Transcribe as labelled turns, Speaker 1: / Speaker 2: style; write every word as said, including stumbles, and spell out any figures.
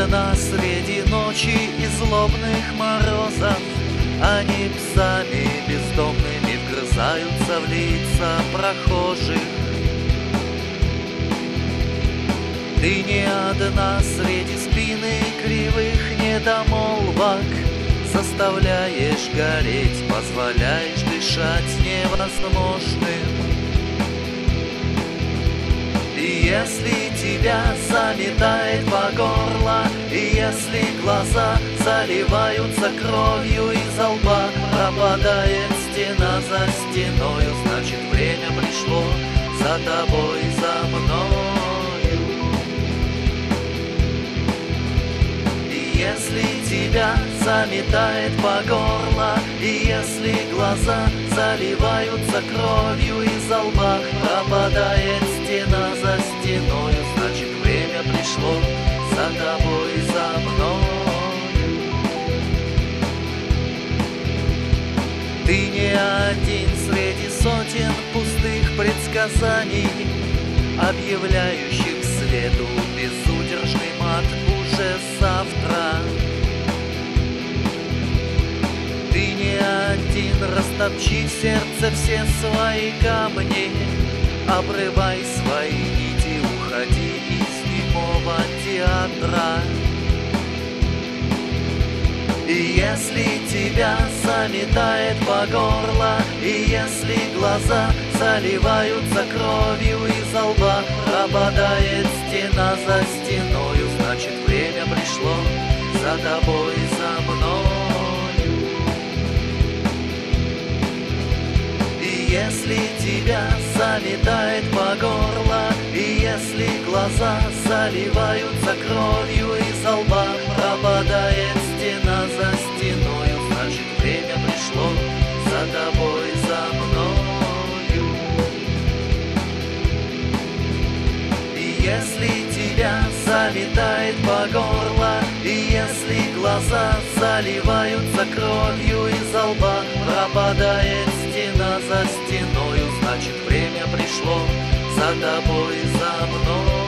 Speaker 1: одна среди ночи и злобных морозов. Они псами бездомными вгрызаются в лица прохожих. Ты не одна среди спины кривых недомолвок, заставляешь гореть, позволяешь дышать невозможным. И если тебя заметает по горло, и если глаза заливаются кровью из лба, пропадает стена за стеною, значит время пришло за тобой, за мною. И если тебя заметает по горло, и если глаза заливаются кровью из лба, пропадает стена за стеною, значит время пришло за тобой, за мною. Ты не один среди сотен пустых предсказаний, объявляющих свету безудержный мат уже завтра. Ты не один, растопчи в сердце все свои камни, обрывай свои нити, уходи из немого театра. И если тебя заметает по горло, и если глаза заливаются кровью из лба, пропадает стена за стеною, значит время пришло за тобой, за мною. И если тебя заметает по горло, и если глаза заливаются кровью из лба, пропадает стена за стеною, значит время пришло за тобой, за мною. И если тебя заметает по горло, и если глаза заливаются кровью из лба, пропадает стена за стеною, значит время пришло за тобой, за мной.